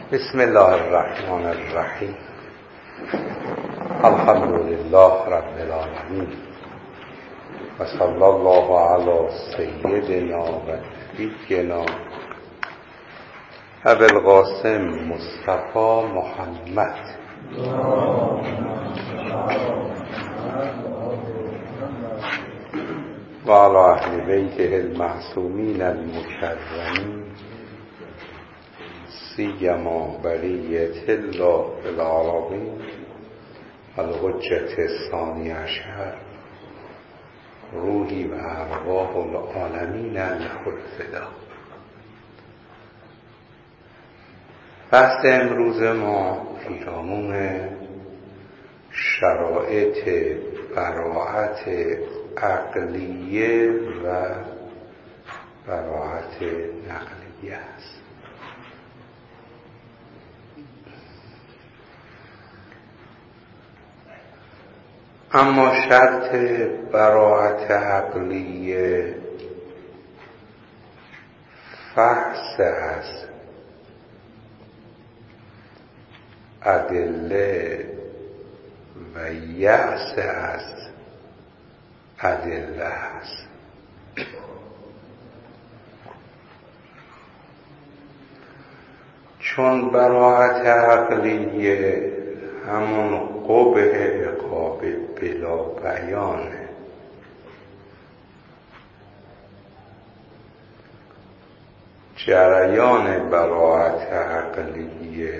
بسم الله الرحمن الرحیم. الحمد لله رب العالمین و صلی الله علی سیدنا و نبینا ابی القاسم مصطفی محمد و علی اهل بیته المعصومین المکرمین سیما بریة الله العالمین الحجة الثانی عشر روحی و ارواح العالمین له الفدا. بحث امروز ما پیرامون شرایط براءت عقلیه و براءت نقلیه است. اما شرط براءت عقلیه فحص است، ادله و یأس است، ادله است. چون براءت عقلیه همون قبح عقاب بلا بیانه، جریان براءت عقلیه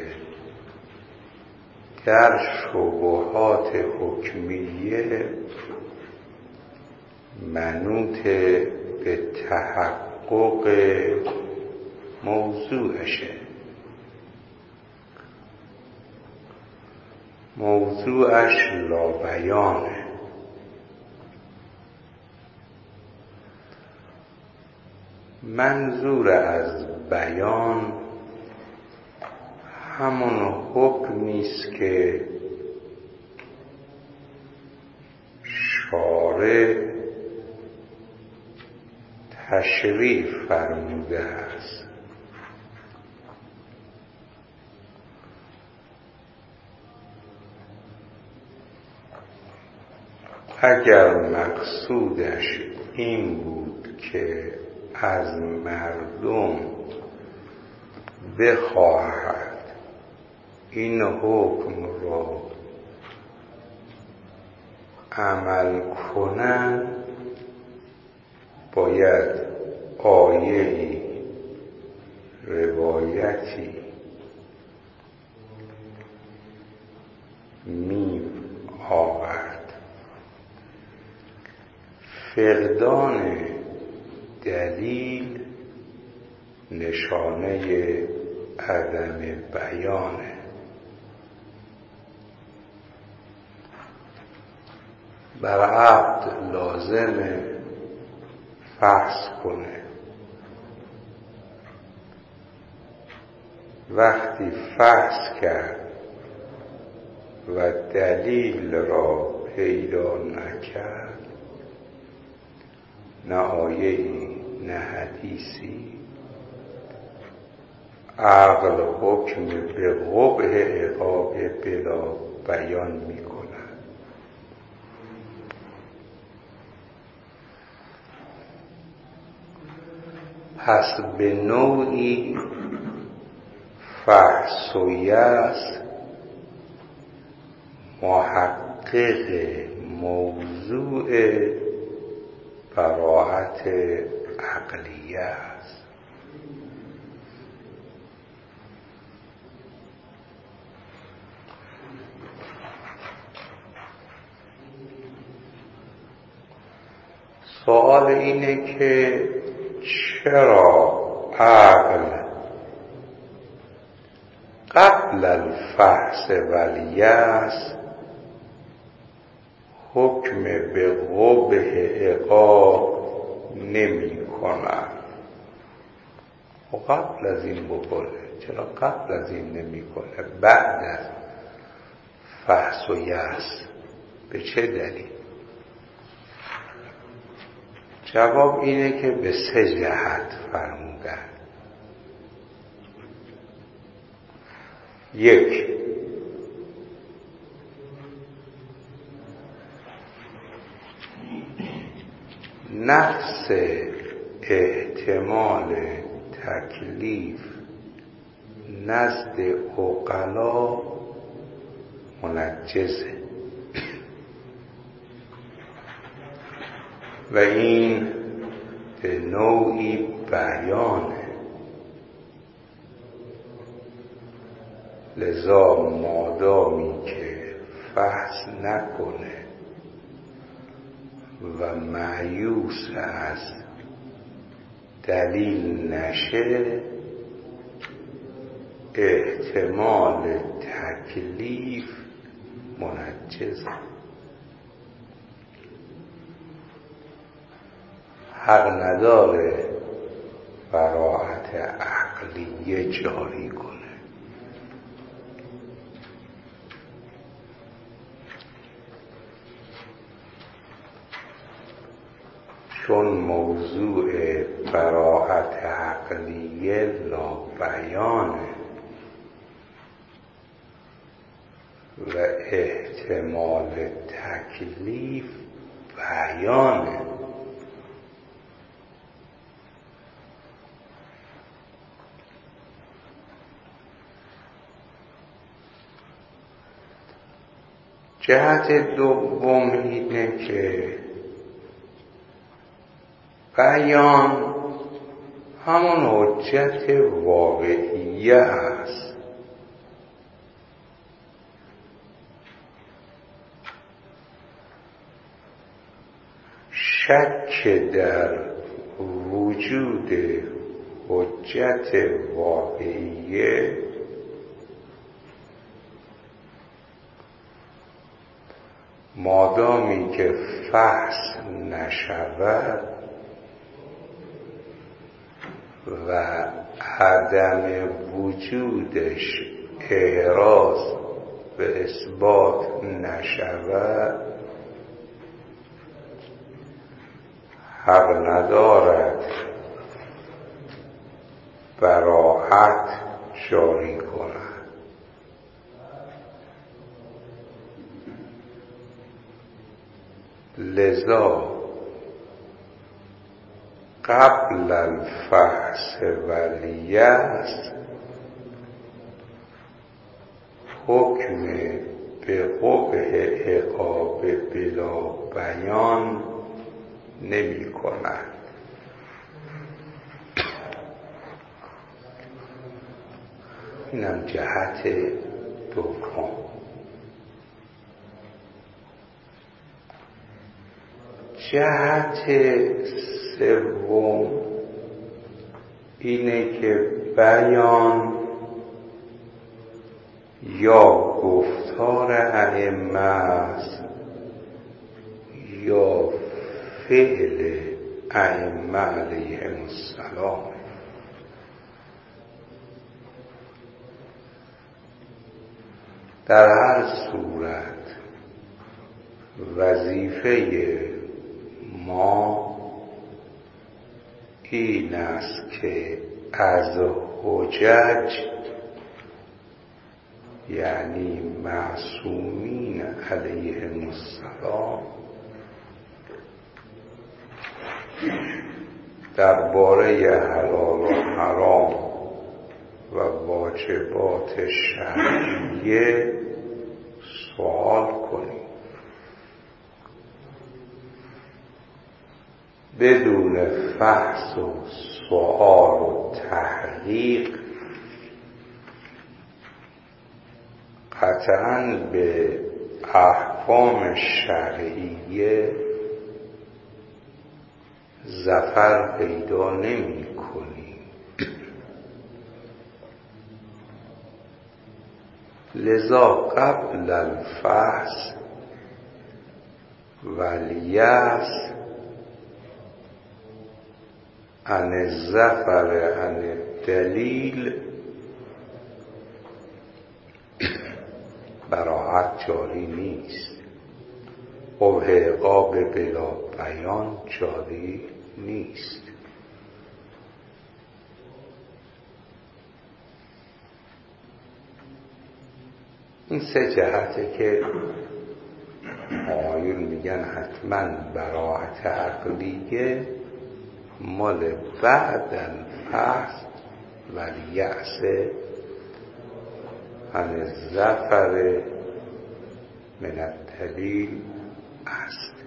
در شبهات حکمیه منوط به تحقق موضوعشه. موضوعش لابیانه. منظور از بیان همون حکمیست که شارع تشریع فرموده است. اگر مقصودش این بود که از مردم بخواهد این حکم را عمل کنند، باید آیه‌ای، روایتی آورد. فقدان دلیل نشانه عدم بیانه. بر عبد لازمه فحص کنه. وقتی فحص کرد و دلیل را پیدا نکرد، نه آیه‌ای نه حدیثی، عقل حکم به قبح عقاب بلا بیان می کند. پس به نوعی فحص و یأس محقق موضوع براءت عقلیه است. سوال اینه که چرا عقل قبل الفحص و الیأس حکم به قبح عقاب نمی کند؟ و قبل از این بکنه. چرا قبل از این نمی کنه؟ بعد از فحص و یأس به چه دلیل؟ جواب اینه که به 3 جهت فرمودن. یک، نفس احتمال تکلیف نزد عقلا منجزه و این به نوعی بیانه. لذا مادامی که فحص نکنه و مایوس از دلیل نشه، احتمال تکلیف منجزه. حق نداره براعت عقلیه جاری کنه. چون موضوع براعت عقلیه لابیانه و احتمال تکلیف بیانه، جهت دوم اینه که بیان همون حجت واقعیه است. شک در وجود حجت واقعیه مادامی که فحص نشود و عدم وجودش اعراض به اثبات نشود، حق ندارد براعت جاری کند. لذا قبل الفحص والیست حکم به قبح عقاب بلا بیان نمی کند. اینم جهت دوم. جهت سوم اینه که بیان یا گفتار ائمه است یا فعل ائمه علیهم السلام. در هر صورت وظیفه ما این است که از حجج یعنی معصومین علیهم السلام درباره حلال و حرام و واجبات شرعیه سوال کنیم بدون فحص و سوال و تحقیق. قطعاً به احکام شرعیه ظفر پیدا نمی کنیم. لذا قبل الفحص والیأس عن الظفر عن الدلیل براعت جاری نیست. قبح عقاب بلا بیان جاری نیست. این 3 جهته که آیون میگن حتما براعت عقلیه مال بعد الفحص و الیأس عن الظفر من الدلیل است.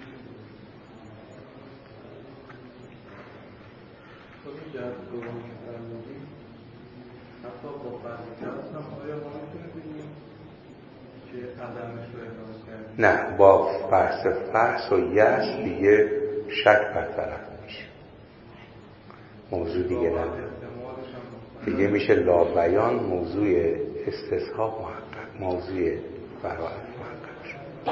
نه، با فحص و یأس دیگه شک برطرف میشه، موضوع دیگه نداره دیگه، میشه لابیان موضوع استصحاب محقق، موضوع براعت محقق شد.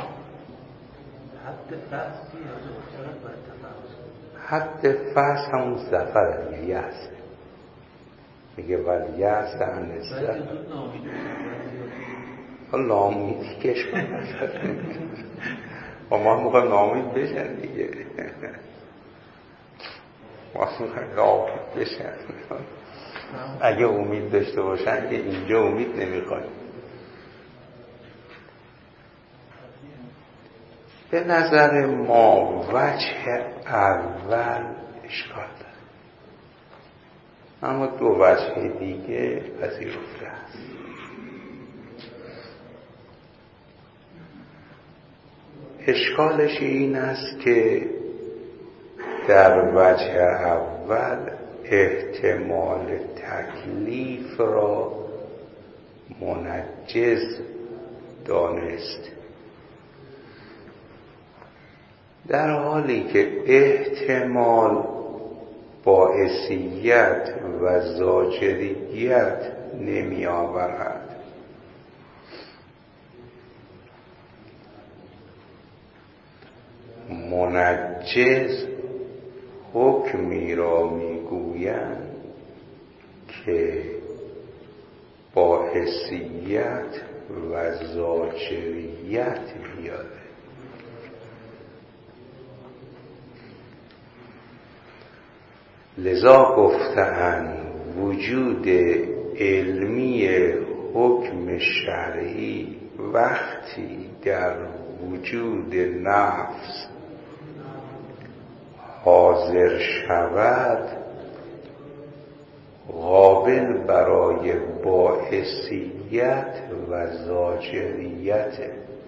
حد فحص همون ظفر دیگه، یأس میگه ولی یأس عن الظفر. ناامیدی کش و ما میخوایم ناامید بشن دیگه، ما میخوایم ناامید بشن. اگه امید داشته باشن که اینجا امید نمیخوایم. به نظر ما وجه اول اشکال داره، اما 2 وجه دیگه پذیرفته است. اشکالش این است که در وجه اول احتمال تکلیف را منجز دانست، در حالی که احتمال باعثیت و زاجریت نمی آورد. منجز حکمی را میگویند که باعثیت و زاجریت بیاره. لذا گفتند وجود علمی حکم شرعی وقتی در وجود نفس حاضر شود قابل برای باعثیت و زاجریت.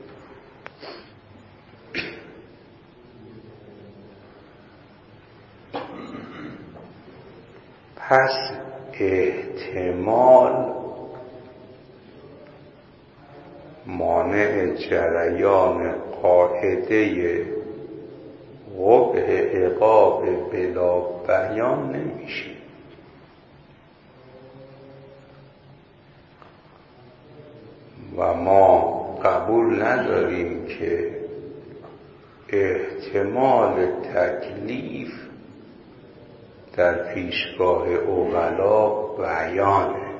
پس احتمال مانع جریان قاعده قبح عقاب بلا بیان نمیشه. و ما قبول نداریم که احتمال تکلیف در پیشگاه عقلا بیانه،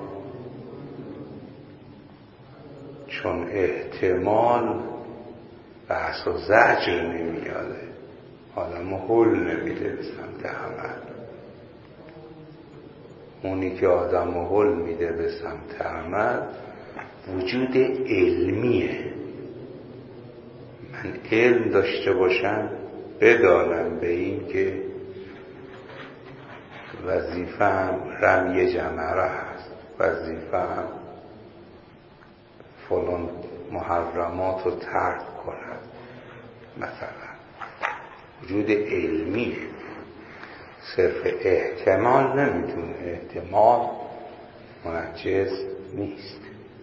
چون احتمال بحث و زجر نمیاده، آدم هل نمیده به سمت عمل. اونی که آدم هل میده به سمت عمل وجود علمیه. من علم داشته باشم، بدانم به این که وظیفه‌ام رمی جمره هست، وظیفه‌ام فلان محرمات رو ترک کنم، مثلا وجود علمیه. صرف احتمال نمیتونه، احتمال منجز نیست.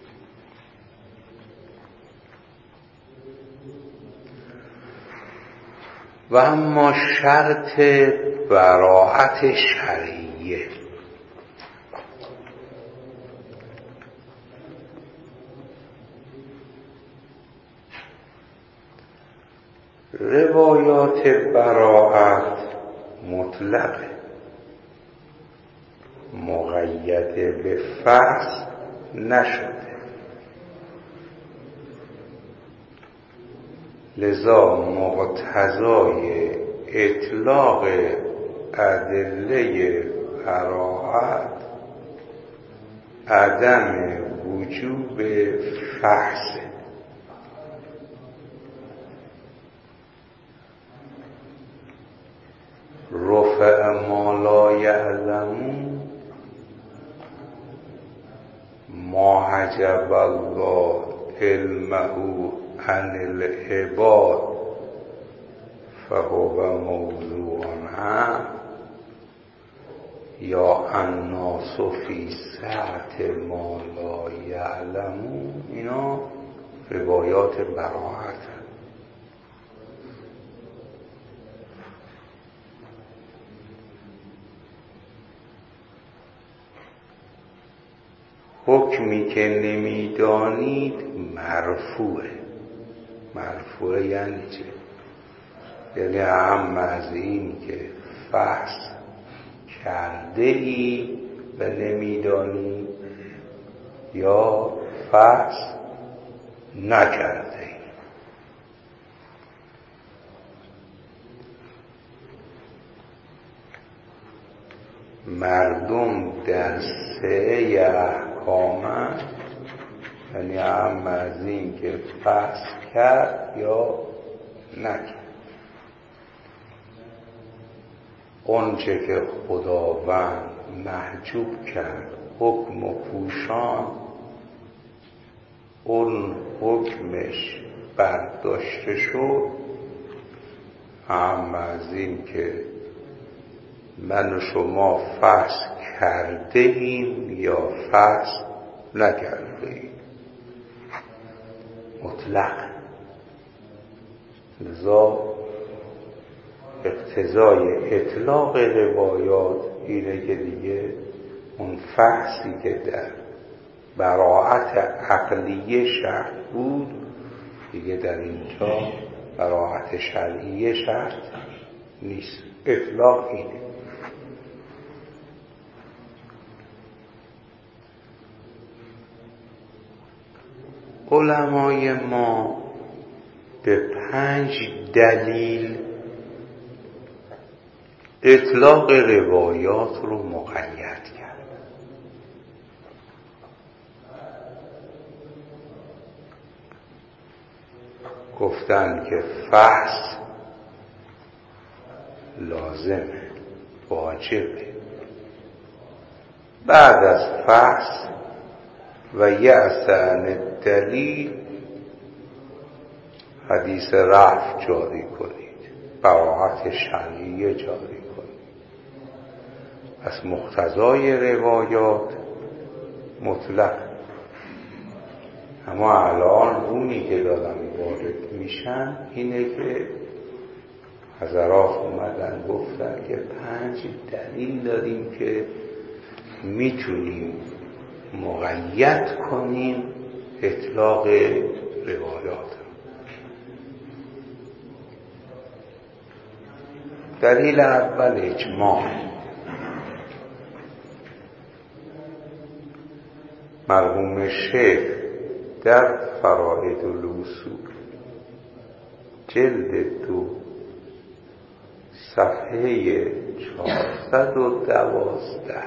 و اما شرط براعت شرعیه روایات براعت مطلقه، مقید به فحص نشده. لذا مقتضای اطلاق ادله براعت عدم وجوب فحص. رفع ما لا یعلمون، ما حجب الله علمه عن العباد فهو موضوع عنه، یا الناس فی سعة ما لا یعلمون. اینا روایات براءت. حکمی که نمیدانید مرفوعه. مرفوعه یعنی چه؟ یعنی اهم از این که فحص کرده ای و نمیدانی یا فحص نکرده ای. مردم در سعی احکامن، یعنی اهم از این که فحص کرد یا نکرد. اونچه که خداوند محجوب کرد حکم و پوشان، اون حکمش برداشته شد. اما از این که من و شما فحص کرده ایم یا فحص نکرده ایم، مطلق. لذا اقتضای اطلاق روایات اینه که دیگه اون فحصی که در براءت عقلیه شرط بود دیگه در اینجا براءت شرعیه شرط نیست. اطلاق اینه. علمای ما به 5 دلیل اطلاق روایات رو مقید کرد. گفتن که فحص لازمه، واجبه. بعد از فحص و یأس عن الدلیل حدیث رفع جاری کنید، براءت شرعیه جاری کنید. پس مقتضای روایات مطلق. اما الان اونی که دارن وارد میشن اینه که حضرات اومدن گفتن که 5 دلیل داریم که میتونیم مقید کنیم اطلاق روایات. دلیل اول اجماع. مرحوم شیخ در فرائد الاصول جلد 2 صفحه 412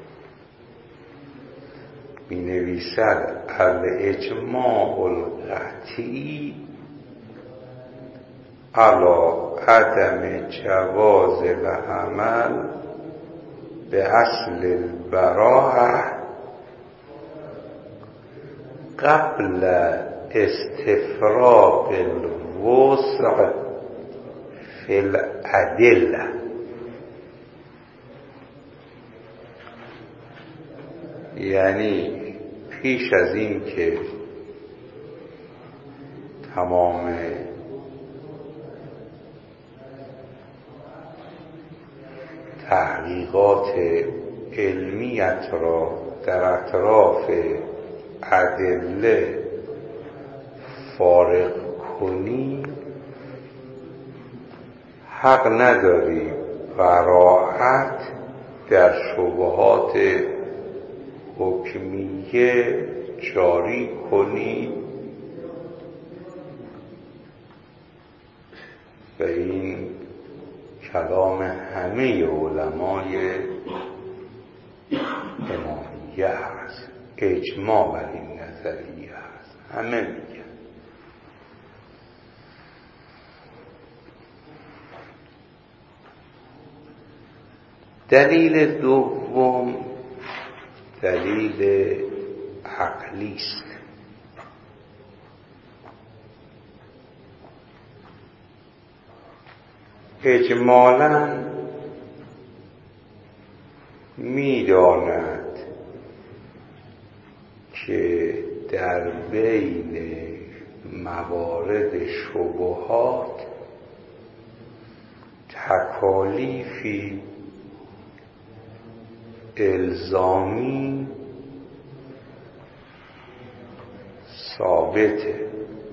می نویسد الاجماع القطعی علی عدم جواز العمل به اصل البراءة قبل استفراغ الوسع فی الادله. یعنی پیش از این که تمام تحقیقات علمیت را در اطراف ادله فارغ کنی، حق نداری براءت در شبهات حکمیه جاری کنی. و این کلام همه علمای امامیه هست. اجماع بر این نظریه هست، همه میگن. دلیل دوم دلیل عقلی است. اجمالاً می‌داند که در بین موارد شبهات تکالیفی الزامی ثابته،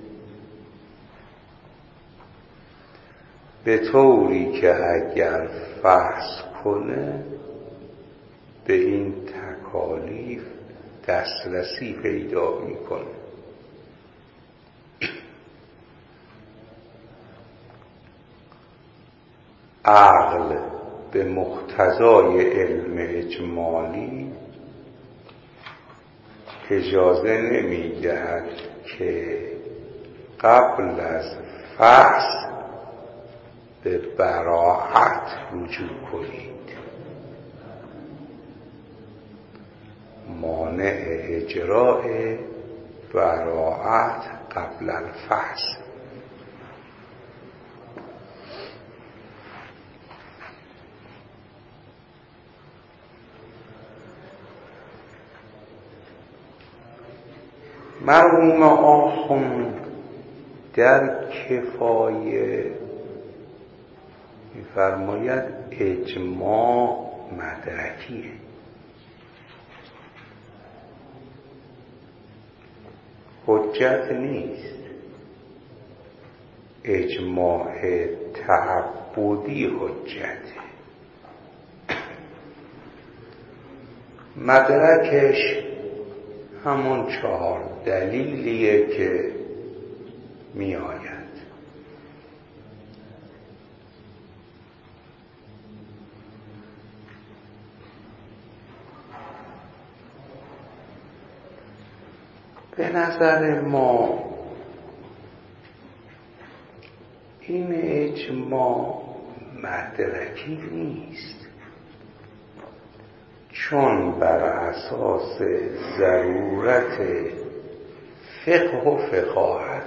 به طوری که اگر فحص کنه به این تکالیف دسترسی پیدا میکنه. عقل به مقتضای علم اجمالی اجازه نمیدهد که قبل از فحص به براعت رجوع کنید. مانع اجراء براعت قبل الفحص. مرحوم آخوند در کفایه می‌فرماید اجماع مدرکیه، حجت نیست. اجماع تعبدی حجته، مدرکش همون 4 دلیلیه که می آید. به نظر ما این اجماع مدرکی نیست، چون بر اساس ضرورت فقه و فقاهت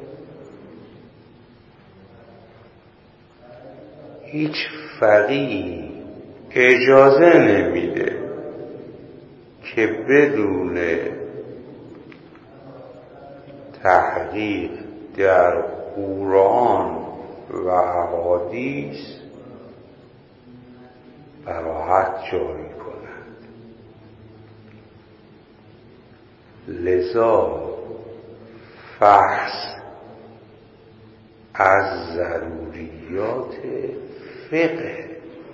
هیچ فقیه اجازه نمیده که بدون تحقیق در قرآن و احادیث براحت جاری کند. لذا فحص از ضروریات فقه.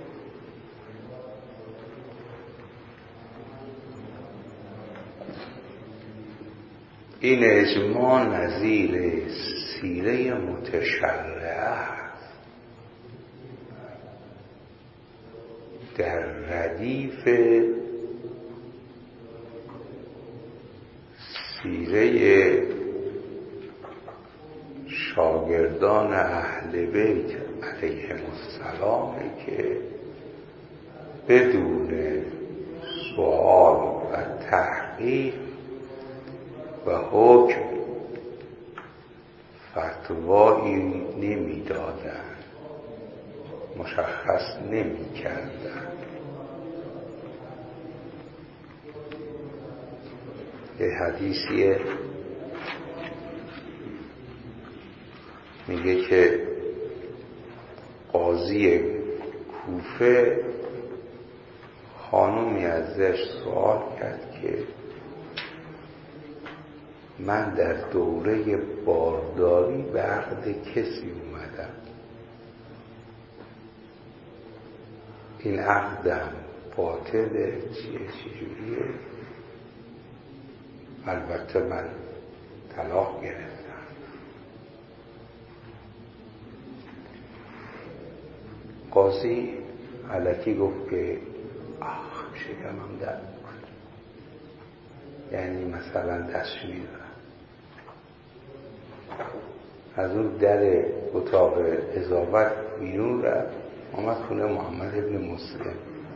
این اجماع نظیر سیره متشرعه است، در ردیف سیره شاگردان اهل بیت علیهم السلام که بدون سؤال و تحقیق و حکم فتوایی نمیدادند، مشخص نمیکردند. یه حدیثیه میگه که قاضی کوفه خانومی ازش سوال کرد که من در دوره بارداری به عقد کسی اومدم، این عقدم باطله، چجوریه؟ البته من طلاق گرفتم. قاضی الکی گفت که شکمم درد میکنه، یعنی مثلا دستشویی دارم، از اون در اتاق اضافت بیرون رفت، آمد خونه محمد ابن مسلم.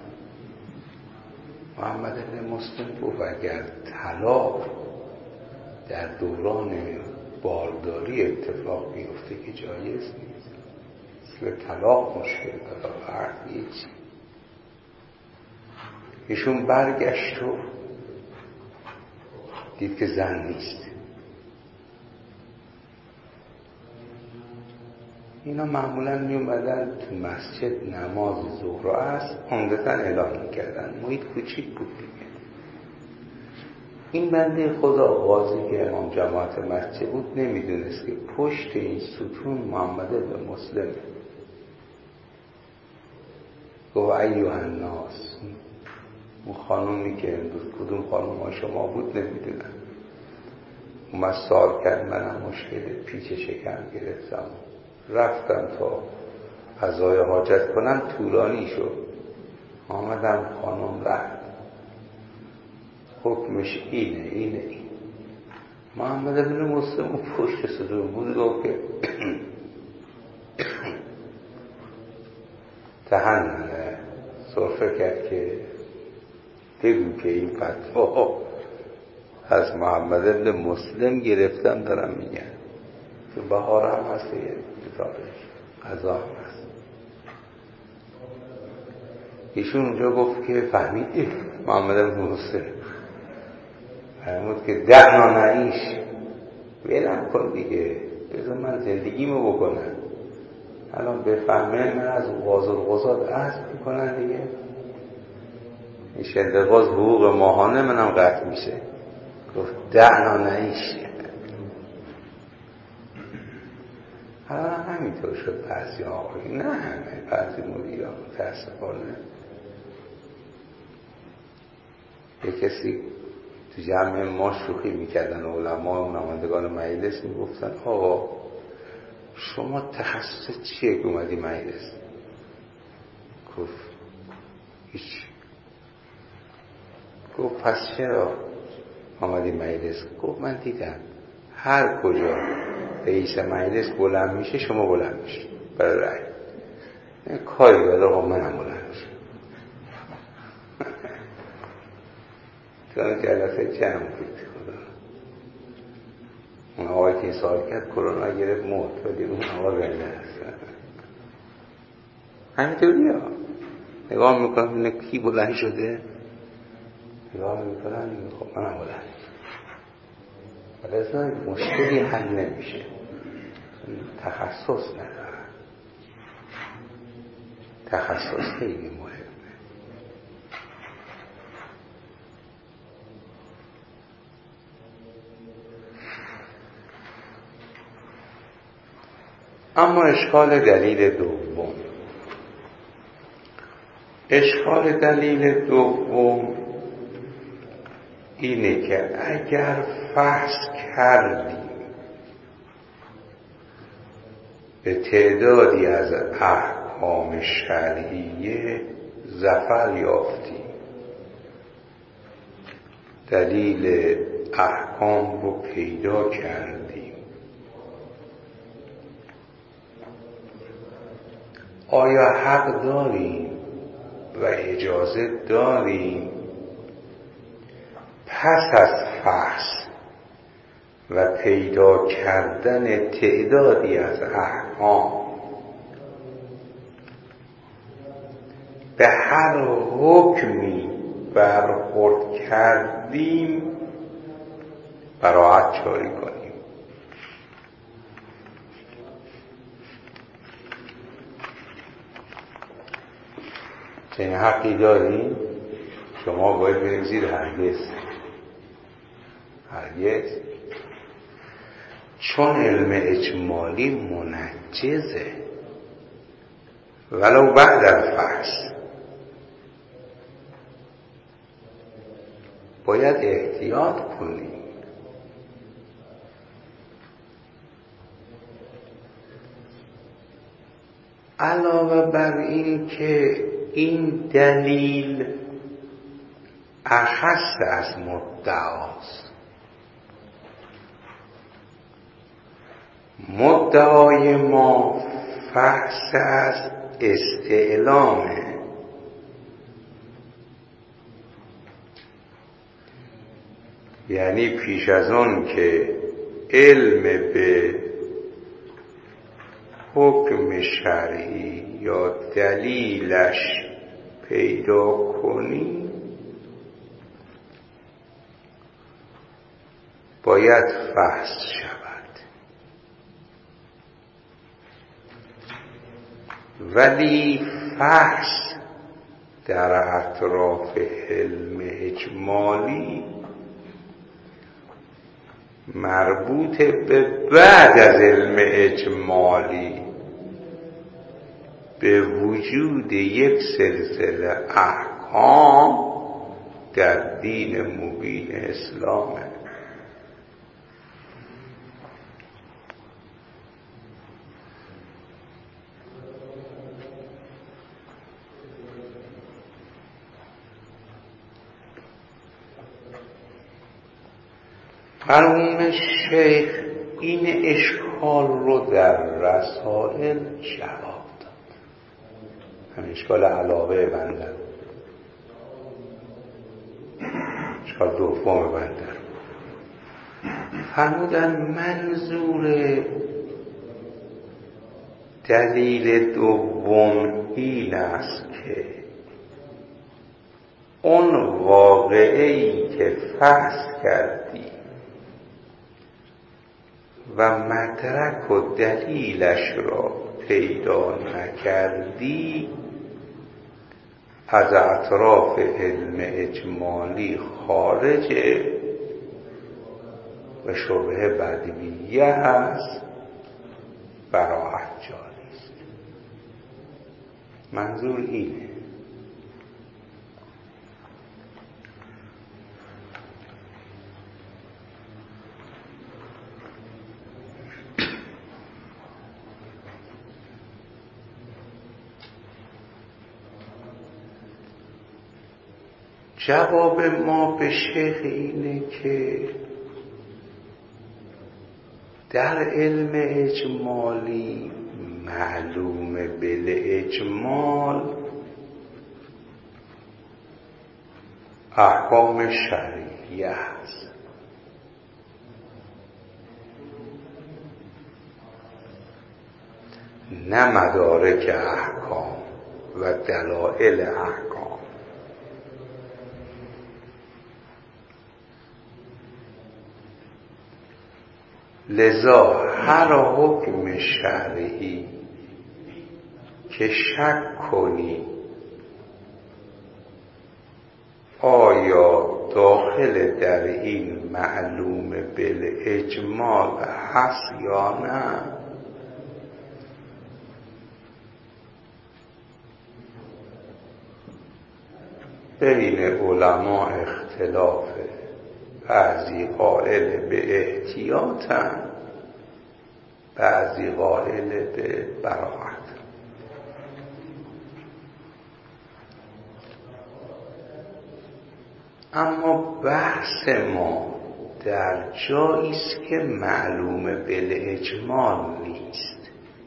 محمد ابن مسلم گفت اگر طلاق در دوران بارداری اتفاق بیفته که جایز نیست، مثل طلاق مشکل داره فرد هیچ. ایشون برگشت و دید که زن نیست. اینا معمولا می اومدن تو مسجد نماز ظهر و عصر عمدتاً اعلان میکردن، محیط کوچیک بود دیگه. این بنده خدا قاضی که امام جماعت مسجد بود نمیدونست که پشت این ستون محمد بن مسلم. گفت ایها الناس، اون خانومی که امروز کدوم خانوم ها شما بود نمیدونم، اومد سوال کرد، منم مشکل پیچ شکم گرفتم، رفتم تا قضای حاجت کنم طولانی شد، آمدم خانم رفت، حکمش اینه. محمد بن مسلم اون پشت ستون بود، گفت که تحننه، صرفه کرد که بگو که این فتوا از محمد بن مسلم گرفتم، دارم میگن که بهار هم هست یه قضا هم هست. ایشون اونجا گفت که فهمیدی محمد بن مسلم فرمود که دعنا نعیش، ولم کن دیگه، بذار من زندگیمو بکنم، الان بفهمه من از غاز عزم میکنن دیگه، این شندقاز حقوق ماهانه منم قطع میشه. گفت دعنا نعیش. حالا همینطور شد بعضی آقایی، نه همه، بعضی مدیرا متاسفانه. یه کسی تو جمع ما شوخی میکردن، علما و نمایندگان مجلس میگفتن آقا شما تخصص چیه که اومدی مجلس؟ گفت هیچ. گفت پس چرا آمدی مجلس؟ گفت من دیدم هر کجا رئیس مجلس بلند میشه شما بلند میشه برای رأی، کاری داره آقا منم بلند میشه. چون جلسه جمع بود خدا، اون آقایی که سوال کرد کرونا گرفت مرد، ولی اون آقا زنده هست. همینطوری ها نگاه میکنم اینه کی بلند شده، نگاه میکنم خب منم بلند. ولی اصلا مشکلی حل نمیشه، تخصص نداره. تخصص خیلی مهمه. اما اشکال دلیل دوم، اشکال دلیل دوم اینه که اگر فرض کردیم به تعدادی از احکام شرعیه ظفر یافتیم، دلیل احکام رو پیدا کردیم، آیا حق داریم و اجازه داریم پس از فحص و پیدا کردن تعدادی از احکام به هر حکمی برخورد کردیم براءت جاری کنیم؟ چنین حقی داریم؟ شما باید بریم زیر هرگز. چون علم اجمالی منجزه ولو بعد الفحص، باید احتیاط کنیم. علاوه بر این که این دلیل اخص از مدعاست. مدعای ما فحص از استعلامه. یعنی پیش از اون که علم به حکم شرعی یا دلیلش پیدا کنی باید فحص شود. ولی فحص در اطراف علم اجمالی مربوط به بعد از علم اجمالی به وجود یک سلسله احکام در دین مبین اسلامه. مرحوم شیخ این اشکال رو در رسائل جواب داد. همین اشکال علاوه بنده، اشکال دوم بنده، فرمودن منظور دلیل دوم این است که اون واقعی که فحص کردی و مدرک و دلیلش را پیدا نکردی از اطراف علم اجمالی خارجه و شبهه بدویه هست، براعت جاری است. منظور اینه. جواب ما به شیخ اینه که در علم اجمالی معلوم بالاجمال احکام شرعیه است. نه مدارک احکام و دلائل احکام. لذا هر حکم شرعی که شک کنی آیا داخل در این معلوم بالاجمال هست یا نه، بین علما اختلافه. بعضی قائل به احتیاطن، بعضی قائل به براعت. اما بحث ما در جایی است که معلوم بالاجمال نیست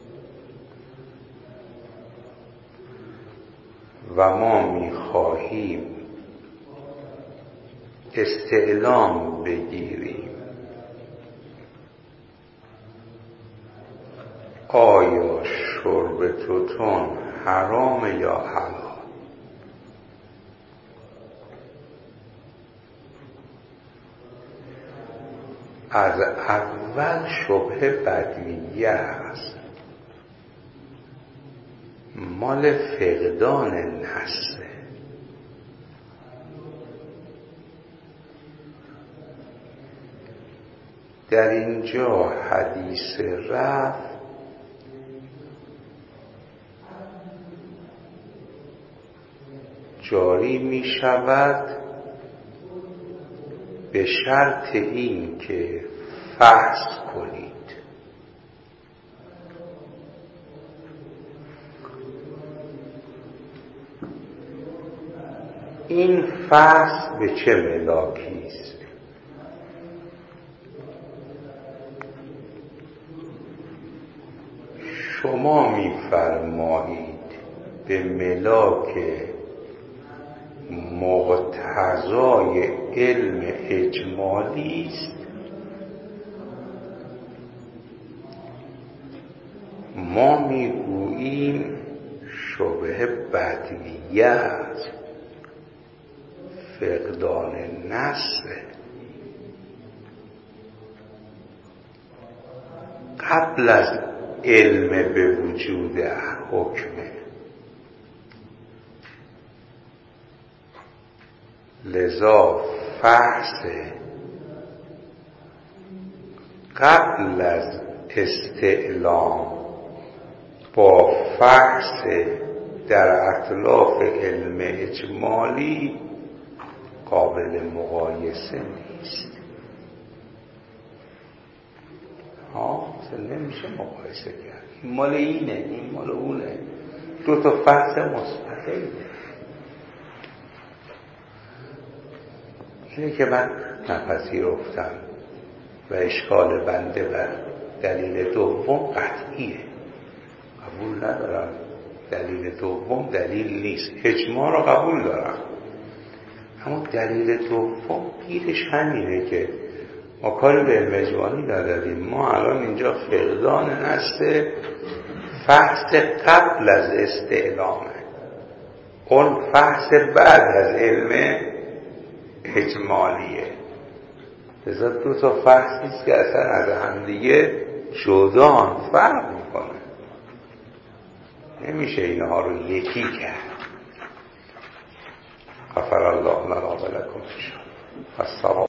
و ما می‌خواهیم استعلام بگیریم آیا شرب توتون حرام یا حلال. از اول شبهه بدویه است، مال فقدان نسله. در اینجا حدیث رفع جاری می شود به شرط این که فحص کنید. این فصل به چه ملاکی است؟ شما می‌فرمایید به ملاک مقتضای علم اجمالی است. ما میگوییم شبه بدویه است، فقدان نص قبل از علم به وجود حکمه. لذا فحص قبل از استعلام با فحص در اطلاف علم اجمالی قابل مقایسه نیست. نمیشه مقایسه کرد. این مال اینه، این مال اونه، دو تا فحص مستقله. اینه که من نپذیرفتم و اشکال بنده بر دلیل دوم قطعیه، قبول ندارم. دلیل دوم دلیل نیست. اجماع رو قبول دارم، اما دلیل دوم گیرش همینه که ما کاری به علم اجمالی نداریم. ما الان اینجا فقدان نص فحص قبل از استعلامه، اون فحص بعد از علم اجمالیه. لذا دو تا فحصیست که اصلا از همدیگه جدان فرق میکنه. نمیشه اینها رو یکی کرد. غفر الله لنا و لکم. السلام